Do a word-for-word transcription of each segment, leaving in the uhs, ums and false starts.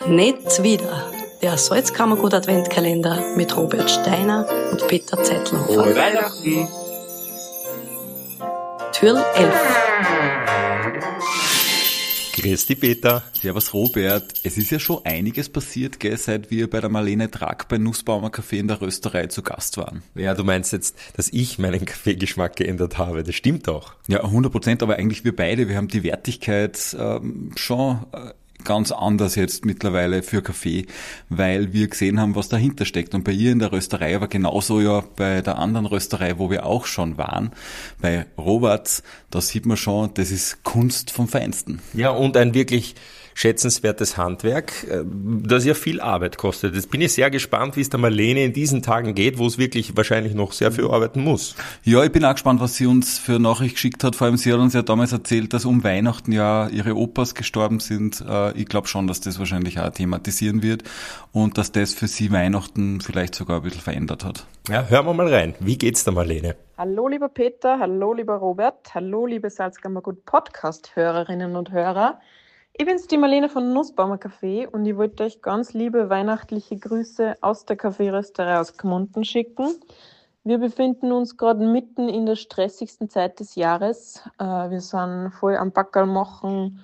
Nicht wieder. Der Salzkammergut Adventkalender mit Robert Steiner und Peter Zettler. Frohe Weihnachten! Türl elf. Grüß dich, Peter. Servus, Robert. Es ist ja schon einiges passiert, gell, seit wir bei der Marlene Track bei Nussbaumer Café in der Rösterei zu Gast waren. Ja, du meinst jetzt, dass ich meinen Kaffeegeschmack geändert habe. Das stimmt auch. Ja, hundert Prozent, aber eigentlich wir beide, wir haben die Wertigkeit ähm, schon äh, ganz anders jetzt mittlerweile für Kaffee, weil wir gesehen haben, was dahinter steckt. Und bei ihr in der Rösterei, aber genauso ja bei der anderen Rösterei, wo wir auch schon waren, bei Roberts, da sieht man schon, das ist Kunst vom Feinsten. Ja, und ein wirklich schätzenswertes Handwerk, das ja viel Arbeit kostet. Jetzt bin ich sehr gespannt, wie es der Marlene in diesen Tagen geht, wo es wirklich wahrscheinlich noch sehr viel arbeiten muss. Ja, ich bin auch gespannt, was sie uns für Nachricht geschickt hat. Vor allem, sie hat uns ja damals erzählt, dass um Weihnachten ja ihre Opas gestorben sind. Ich glaube schon, dass das wahrscheinlich auch thematisieren wird und dass das für sie Weihnachten vielleicht sogar ein bisschen verändert hat. Ja, hören wir mal rein. Wie geht's der Marlene? Hallo lieber Peter, hallo lieber Robert, hallo liebe Salzkammergut Podcast-Hörerinnen und Hörer. Ich bin's, die Marlene von Nussbaumer Café, und ich wollte euch ganz liebe weihnachtliche Grüße aus der Kaffeerösterei aus Gmunden schicken. Wir befinden uns gerade mitten in der stressigsten Zeit des Jahres. Wir sind voll am Backerl machen,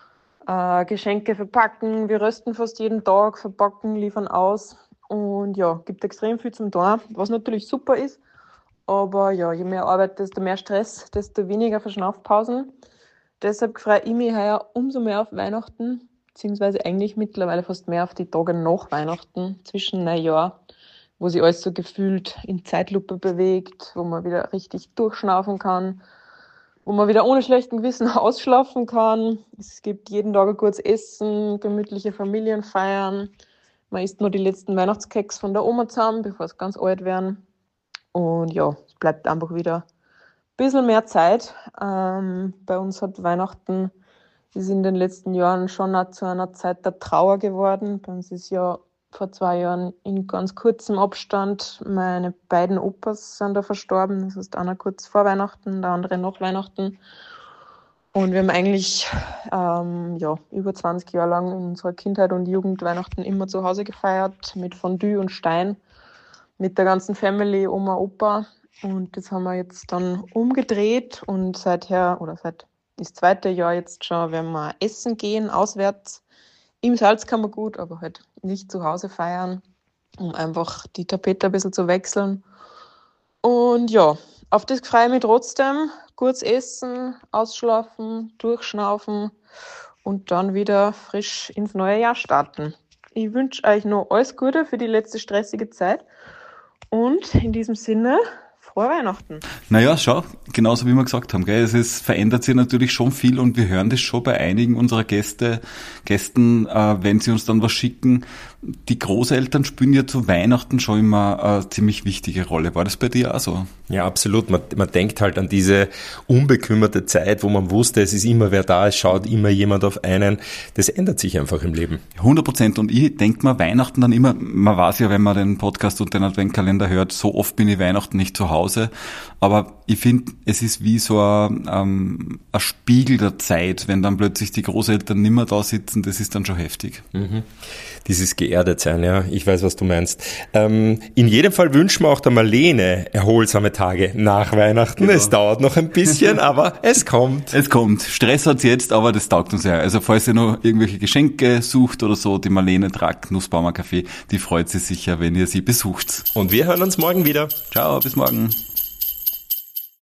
Geschenke verpacken, wir rösten fast jeden Tag, verpacken, liefern aus und ja, gibt extrem viel zum tun, was natürlich super ist. Aber ja, je mehr Arbeit, desto mehr Stress, desto weniger Verschnaufpausen. Deshalb freue ich mich heuer umso mehr auf Weihnachten, beziehungsweise eigentlich mittlerweile fast mehr auf die Tage nach Weihnachten, zwischen Neujahr, wo sich alles so gefühlt in Zeitlupe bewegt, wo man wieder richtig durchschnaufen kann, wo man wieder ohne schlechten Gewissen ausschlafen kann. Es gibt jeden Tag ein gutes Essen, gemütliche Familienfeiern. Man isst nur die letzten Weihnachtskeks von der Oma zusammen, bevor sie ganz alt werden. Und ja, es bleibt einfach wieder bisschen mehr Zeit. Ähm, bei uns hat Weihnachten ist in den letzten Jahren schon auch zu einer Zeit der Trauer geworden. Bei uns ist ja vor zwei Jahren in ganz kurzem Abstand meine beiden Opas sind da verstorben. Das heißt, einer kurz vor Weihnachten, der andere nach Weihnachten. Und wir haben eigentlich ähm, ja, über zwanzig Jahre lang in unserer Kindheit und Jugend Weihnachten immer zu Hause gefeiert, mit Fondue und Stein, mit der ganzen Family, Oma, Opa. Und das haben wir jetzt dann umgedreht und seither, oder seit das zweite Jahr jetzt schon, werden wir essen gehen, auswärts im Salzkammergut, aber halt nicht zu Hause feiern, um einfach die Tapete ein bisschen zu wechseln. Und ja, auf das freue ich mich trotzdem. Kurz essen, ausschlafen, durchschnaufen und dann wieder frisch ins neue Jahr starten. Ich wünsche euch noch alles Gute für die letzte stressige Zeit und in diesem Sinne frohe Weihnachten. Naja, schau, genauso wie wir gesagt haben, gell, es ist, verändert sich natürlich schon viel und wir hören das schon bei einigen unserer Gäste, Gästen, äh, wenn sie uns dann was schicken. Die Großeltern spielen ja zu Weihnachten schon immer eine ziemlich wichtige Rolle. War das bei dir auch so? Ja, absolut. Man, man denkt halt an diese unbekümmerte Zeit, wo man wusste, es ist immer wer da, es schaut immer jemand auf einen. Das ändert sich einfach im Leben. hundert Prozent. Und ich denke mir Weihnachten dann immer, man weiß ja, wenn man den Podcast und den Adventkalender hört, so oft bin ich Weihnachten nicht zu Hause. Aber ich finde, es ist wie so ein, ähm, ein Spiegel der Zeit, wenn dann plötzlich die Großeltern nicht mehr da sitzen, das ist dann schon heftig. Mhm. Dieses geerdet sein, ja, ich weiß, was du meinst. Ähm, in jedem Fall wünschen wir auch der Marlene erholsame Tage nach Weihnachten. Genau. Es dauert noch ein bisschen, aber es kommt. Es kommt. Stress hat's jetzt, aber das taugt uns ja. Also falls ihr noch irgendwelche Geschenke sucht oder so, die Marlene Track, Nussbaumer Café, die freut sich sicher, wenn ihr sie besucht. Und wir hören uns morgen wieder. Ciao, bis morgen.